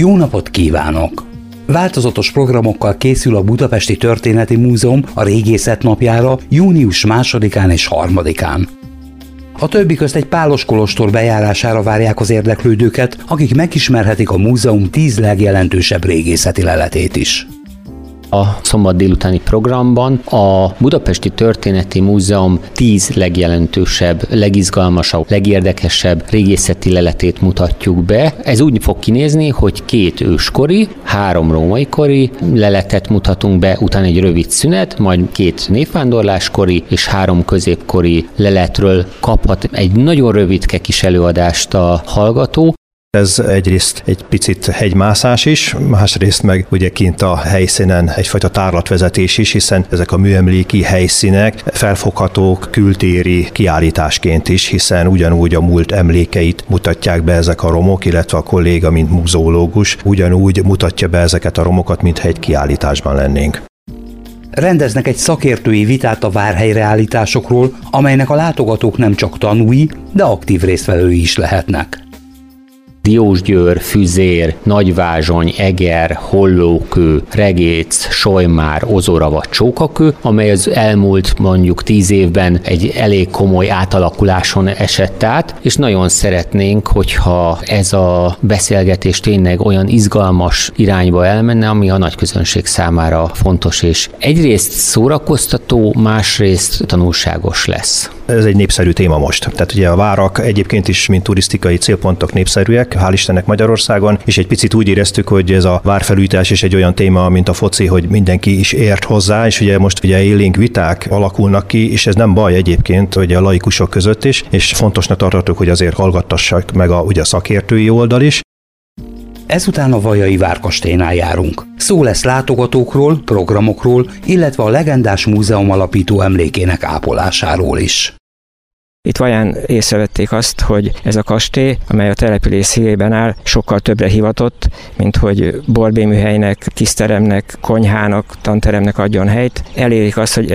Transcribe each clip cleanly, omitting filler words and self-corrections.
Jó napot kívánok! Változatos programokkal készül a Budapesti Történeti Múzeum a Régészet napjára június 2-án és 3-án. A többi közt egy pálos kolostor bejárására várják az érdeklődőket, akik megismerhetik a múzeum 10 legjelentősebb régészeti leletét is. A szombat délutáni programban a Budapesti Történeti Múzeum 10 legjelentősebb, legizgalmasabb, legérdekesebb régészeti leletét mutatjuk be. Ez úgy fog kinézni, hogy 2 őskori, 3 római kori leletet mutatunk be, utána egy rövid szünet, majd 2 névvándorláskori és 3 középkori leletről kaphat egy nagyon rövidke kis előadást a hallgató. Ez egyrészt egy picit hegymászás is, másrészt meg ugye kint a helyszínen egyfajta tárlatvezetés is, hiszen ezek a műemléki helyszínek felfoghatók kültéri kiállításként is, hiszen ugyanúgy a múlt emlékeit mutatják be ezek a romok, illetve a kolléga, mint muzeológus, ugyanúgy mutatja be ezeket a romokat, mintha egy kiállításban lennénk. Rendeznek egy szakértői vitát a várhelyreállításokról, amelynek a látogatók nem csak tanúi, de aktív résztvevői is lehetnek. Diósgyőr, Füzér, Nagyvázsony, Eger, Hollókő, Regéc, Solymár, Ozora vagy Csókakő, amely az elmúlt mondjuk 10 évben egy elég komoly átalakuláson esett át, és nagyon szeretnénk, hogyha ez a beszélgetés tényleg olyan izgalmas irányba elmenne, ami a nagyközönség számára fontos, és egyrészt szórakoztató, másrészt tanulságos lesz. Ez egy népszerű téma most. Tehát ugye a várak egyébként is, mint turisztikai célpontok népszerűek, hál' Istennek Magyarországon, és egy picit úgy éreztük, hogy ez a várfelújítás is egy olyan téma, mint a foci, hogy mindenki is ért hozzá, és ugye most ugye élénk viták alakulnak ki, és ez nem baj egyébként, hogy a laikusok között is, és fontosnak tartottuk, hogy azért hallgattassak meg ugye a szakértői oldal is. Ezután a Vajai Várkastélynál járunk. Szó lesz látogatókról, programokról, illetve a legendás múzeum alapító emlékének ápolásáról is. Itt Vaján észrevették azt, hogy ez a kastély, amely a település szívében áll, sokkal többre hivatott, mint hogy borbéműhelynek, tiszteremnek, konyhának, tanteremnek adjon helyt. Elérik azt, hogy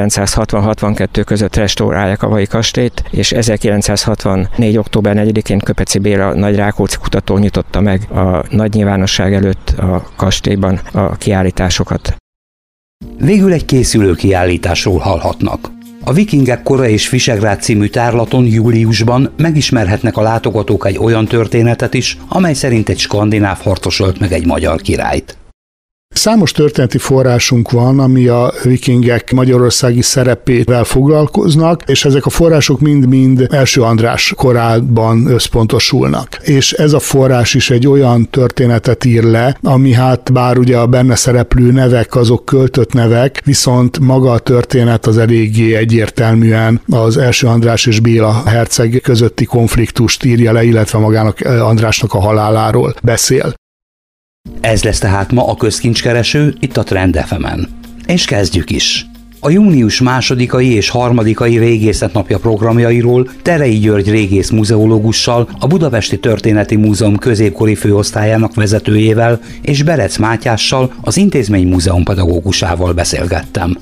1960-62 között restaurálják a Vajai kastélyt, és 1964. október 4-én Köpeci Béla nagy Rákóczi kutató nyitotta meg a nagy nyilvánosság előtt a kastélyban a kiállításokat. Végül egy készülő kiállításról hallhatnak. A Vikingek kora és Visegrád című tárlaton júliusban megismerhetnek a látogatók egy olyan történetet is, amely szerint egy skandináv harcos ölt meg egy magyar királyt. Számos történeti forrásunk van, ami a vikingek magyarországi szerepével foglalkoznak, és ezek a források mind-mind első András korában összpontosulnak. És ez a forrás is egy olyan történetet ír le, ami hát bár ugye a benne szereplő nevek azok költött nevek, viszont maga a történet az eléggé egyértelműen az első András és Béla herceg közötti konfliktust írja le, illetve magának Andrásnak a haláláról beszél. Ez lesz tehát ma a Közkincskereső itt a Trend FM-en. És kezdjük is! A június 2-ai és 3-ai Régészet napja programjairól Terei György régész muzeológussal, a Budapesti Történeti Múzeum középkori főosztályának vezetőjével és Berec Mátyással, az intézmény múzeumpedagógusával beszélgettem.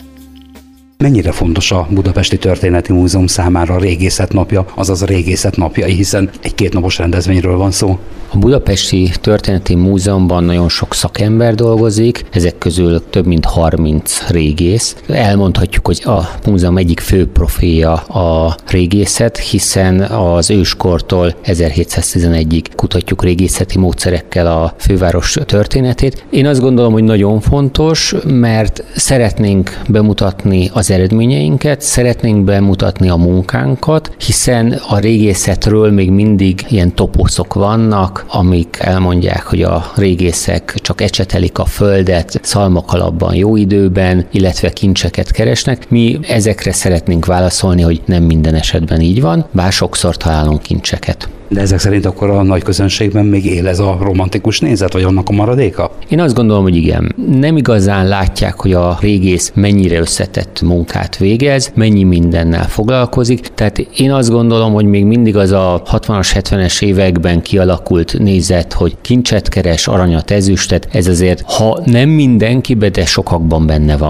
Mennyire fontos a Budapesti Történeti Múzeum számára a Régészet napja, azaz a Régészet napjai, hiszen egy 2 napos rendezvényről van szó? A Budapesti Történeti Múzeumban nagyon sok szakember dolgozik, ezek közül több mint 30 régész. Elmondhatjuk, hogy a múzeum egyik fő profilja a régészet, hiszen az őskortól 1711-ig kutatjuk régészeti módszerekkel a főváros történetét. Én azt gondolom, hogy nagyon fontos, mert szeretnénk bemutatni az eredményeinket, szeretnénk bemutatni a munkánkat, hiszen a régészetről még mindig ilyen toposzok vannak, amik elmondják, hogy a régészek csak ecsetelik a földet szalmakalapban jó időben, illetve kincseket keresnek. Mi ezekre szeretnénk válaszolni, hogy nem minden esetben így van, bár sokszor találunk kincseket. De ezek szerint akkor a nagy közönségben még él ez a romantikus nézet, vagy annak a maradéka? Én azt gondolom, hogy igen. Nem igazán látják, hogy a régész mennyire összetett munkát végez, mennyi mindennel foglalkozik. Tehát én azt gondolom, hogy még mindig az a 60-as, 70-es években kialakult nézet, hogy kincset keres, aranyat, ezüstet, ez azért, ha nem mindenkiben, de sokakban benne van.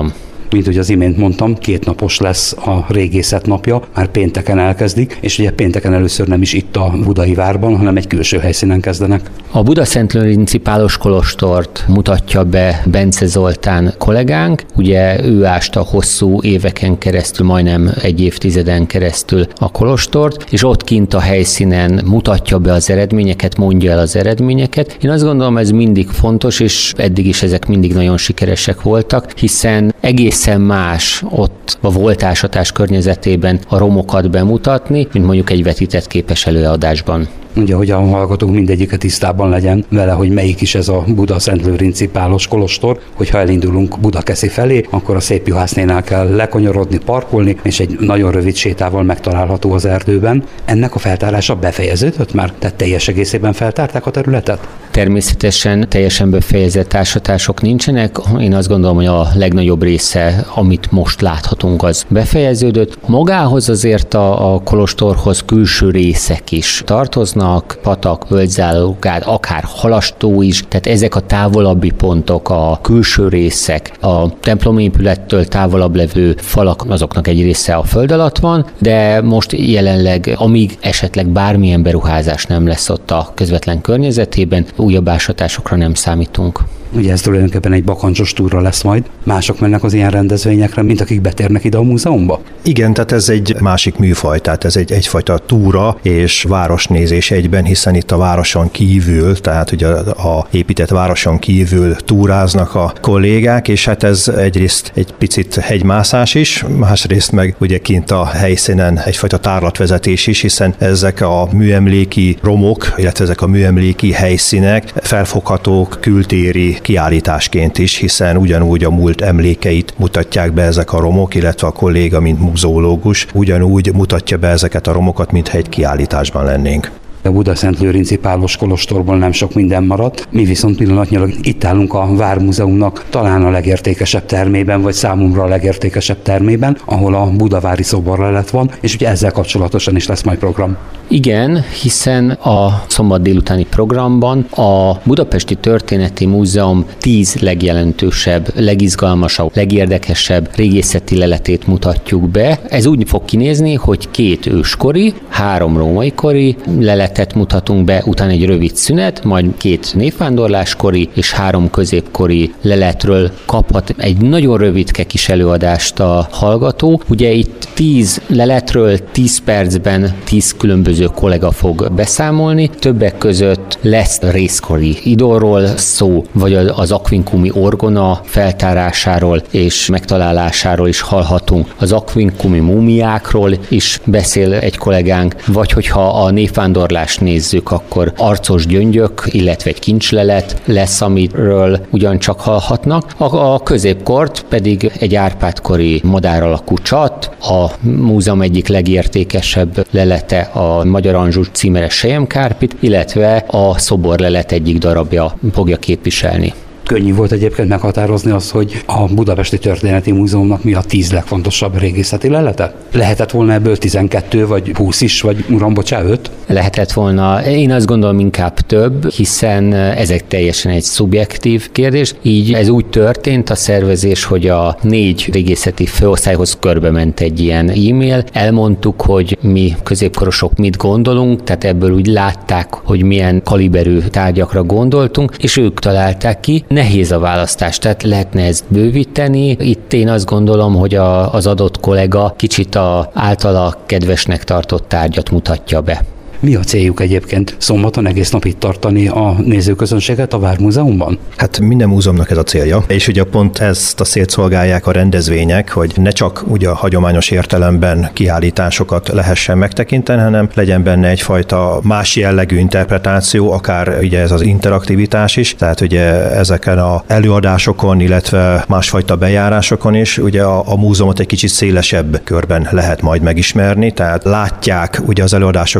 Mint hogy az imént mondtam, 2 napos lesz a régészet napja, már pénteken elkezdik, és ugye pénteken először nem is itt a Budai Várban, hanem egy külső helyszínen kezdenek. A Buda-Szentlőrinci Pálos kolostort mutatja be Bence Zoltán kollégánk, ugye ő ásta hosszú éveken keresztül, majdnem egy évtizeden keresztül a kolostort, és ott kint a helyszínen mutatja be az eredményeket, mondja el az eredményeket. Én azt gondolom, ez mindig fontos, és eddig is ezek mindig nagyon sikeresek voltak, hiszen egészen más ott a voltásatás környezetében a romokat bemutatni, mint mondjuk egy vetített képes előadásban. Ugye, hogy a hallgatók mindegyike tisztában legyen vele, hogy melyik is ez a Buda-Szentlőrinci Pálos kolostor, hogyha elindulunk Budakeszi felé, akkor a Szép Juhásznénál kell lekanyarodni, parkolni, és egy nagyon rövid sétával megtalálható az erdőben. Ennek a feltárása befejeződött már? Tehát teljes egészében feltárták a területet? Természetesen teljesen befejezett ásatások nincsenek. Én azt gondolom, hogy a legnagyobb része, amit most láthatunk, az befejeződött. Magához azért a kolostorhoz külső részek is tartoznak, patak, völgyzálogád, akár halastó is, tehát ezek a távolabbi pontok, a külső részek, a templomépülettől távolabb levő falak, azoknak egy része a föld alatt van, de most jelenleg, amíg esetleg bármilyen beruházás nem lesz ott a közvetlen környezetében, újabb ásatásokra nem számítunk. Ugye ez tulajdonképpen egy bakancsos túra lesz majd. Mások mennek az ilyen rendezvényekre, mint akik betérnek ide a múzeumba? Igen, tehát ez egy másik műfaj, tehát ez egyfajta túra és városnézés egyben, hiszen itt a városon kívül, tehát ugye a épített városon kívül túráznak a kollégák, és hát ez egyrészt egy picit hegymászás is, másrészt meg ugye kint a helyszínen egyfajta tárlatvezetés is, hiszen ezek a műemléki romok, illetve ezek a műemléki helyszínek felfoghatók kültéri kiállításként is, hiszen ugyanúgy a múlt emlékeit mutatják be ezek a romok, illetve a kolléga, mint muzeológus, ugyanúgy mutatja be ezeket a romokat, mintha egy kiállításban lennénk. A Buda-Szentlőrinci Pálos kolostorból nem sok minden maradt, mi viszont pillanatnyilag itt állunk a Vármúzeumnak talán a legértékesebb termében, vagy számomra a legértékesebb termében, ahol a budavári szoborlelet van, és ugye ezzel kapcsolatosan is lesz majd program. Igen, hiszen a szombat délutáni programban a Budapesti Történeti Múzeum 10 legjelentősebb, legizgalmasabb, legérdekesebb régészeti leletét mutatjuk be. Ez úgy fog kinézni, hogy 2 őskori, 3 római kori leletet mutatunk be, utána egy rövid szünet, majd 2 névvándorláskori és 3 középkori leletről kaphat egy nagyon rövidke kis előadást a hallgató. Ugye itt 10 leletről 10 percben 10 különböző kollega fog beszámolni. Többek között lesz részkori idolról szó, vagy az aquincumi orgona feltárásáról és megtalálásáról is hallhatunk. Az aquincumi múmiákról is beszél egy kollégánk, vagy hogyha a névvándorlást nézzük, akkor arcos gyöngyök, illetve egy kincslelet lesz, amiről ugyancsak hallhatnak. A középkort pedig egy Árpád-kori madár alakú csat, a múzeum egyik legértékesebb lelete a Magyar Anzsús címeres selyemkárpit, illetve a szoborlelet egyik darabja fogja képviselni. Könnyű volt egyébként meghatározni azt, hogy a Budapesti Történeti Múzeumnak mi a 10 legfontosabb régészeti lelete? Lehetett volna ebből 12, vagy 20 is, vagy uram, bocsá, 5? Lehetett volna. Én azt gondolom inkább több, hiszen ezek teljesen egy szubjektív kérdés. Így ez úgy történt a szervezés, hogy a 4 régészeti főosztályhoz körbe ment egy ilyen e-mail. Elmondtuk, hogy mi középkorosok mit gondolunk, tehát ebből úgy látták, hogy milyen kaliberű tárgyakra gondoltunk, és ők találták ki. Nehéz a választás, tehát lehetne ezt bővíteni. Itt én azt gondolom, hogy az adott kollega kicsit az általa kedvesnek tartott tárgyat mutatja be. Mi a céljuk egyébként? Szombaton egész nap itt tartani a nézőközönséget a Vármúzeumban? Hát minden múzeumnak ez a célja, és ugye pont ezt a célt szolgálják a rendezvények, hogy ne csak ugye a hagyományos értelemben kiállításokat lehessen megtekinteni, hanem legyen benne egyfajta más jellegű interpretáció, akár ugye ez az interaktivitás is, tehát ugye ezeken az előadásokon, illetve másfajta bejárásokon is ugye a múzeumot egy kicsit szélesebb körben lehet majd megismerni, tehát látják ugye az előadások révén,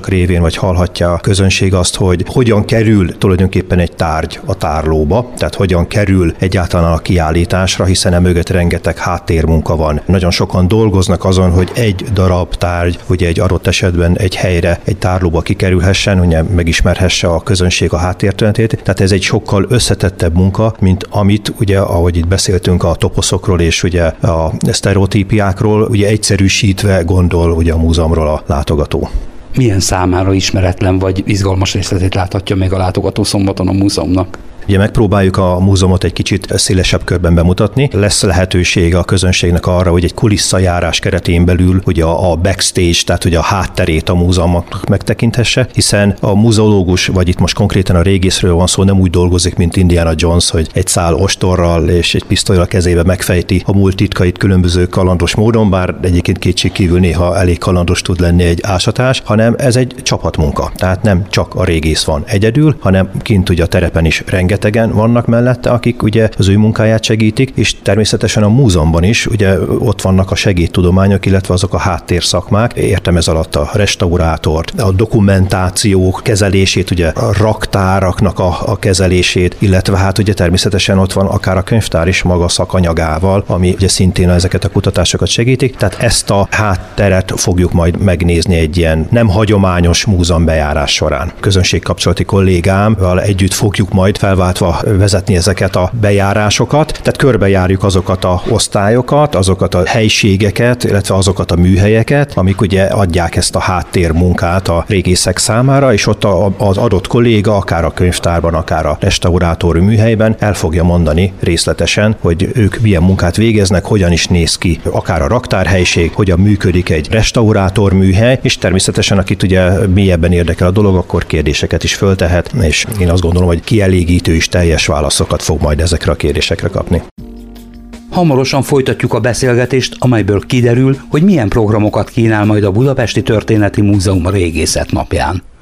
vagy hallhatja a közönség azt, hogy hogyan kerül tulajdonképpen egy tárgy a tárlóba, tehát hogyan kerül egyáltalán a kiállításra, hiszen emögött rengeteg háttérmunka van. Nagyon sokan dolgoznak azon, hogy egy darab tárgy, ugye egy adott esetben egy helyre, egy tárlóba kikerülhessen, ugye megismerhesse a közönség a háttértörténetét. Tehát ez egy sokkal összetettebb munka, mint amit ugye, ahogy itt beszéltünk a toposzokról és ugye a sztereotípiákról, ugye egyszerűsítve gondol ugye a múzeumról a látogató. Milyen számára ismeretlen vagy izgalmas részletét láthatja meg a látogató szombaton a múzeumnak? Ugye megpróbáljuk a múzeumot egy kicsit szélesebb körben bemutatni. Lesz lehetőség a közönségnek arra, hogy egy kulisszajárás keretén belül ugye a backstage, tehát ugye a hátterét a múzeumnak megtekinthesse, hiszen a muzeológus, vagy itt most konkrétan a régészről van szó, nem úgy dolgozik, mint Indiana Jones, hogy egy szál ostorral és egy pisztollyal a kezébe megfejti a múlt titkait különböző kalandos módon, bár egyébként kétségkívül néha elég kalandos tud lenni egy ásatás, hanem ez egy csapatmunka. Tehát nem csak a régész van egyedül, hanem kint ugye a terepen is rengetegen vannak mellette, akik ugye az ő munkáját segítik, és természetesen a múzeumban is ugye ott vannak a segédtudományok, illetve azok a háttérszakmák. Értem ez alatt a restaurátort, a dokumentációk kezelését, ugye a raktáraknak a kezelését, illetve hát ugye természetesen ott van akár a könyvtár is maga szakanyagával, ami ugye szintén ezeket a kutatásokat segítik. Tehát ezt a hátteret fogjuk majd megnézni egy ilyen nem hagyományos múzeumbejárás során. Közönségkapcsolati kollégámmal együtt fogjuk majd felváltva vezetni ezeket a bejárásokat, tehát körbejárjuk azokat a osztályokat, azokat a helységeket, illetve azokat a műhelyeket, amik ugye adják ezt a háttérmunkát a régészek számára, és ott az adott kolléga, akár a könyvtárban, akár a restaurátori műhelyben el fogja mondani részletesen, hogy ők milyen munkát végeznek, hogyan is néz ki akár a raktárhelység, hogyan működik egy restaurátor műhely, és természetesen akit ugye mélyebben érdekel a dolog, akkor kérdéseket is föltehet, és én azt gondolom, hogy kielégítő és teljes válaszokat fog majd ezekre a kérdésekre kapni. Hamarosan folytatjuk a beszélgetést, amelyből kiderül, hogy milyen programokat kínál majd a Budapesti Történeti Múzeum a Régészet napján.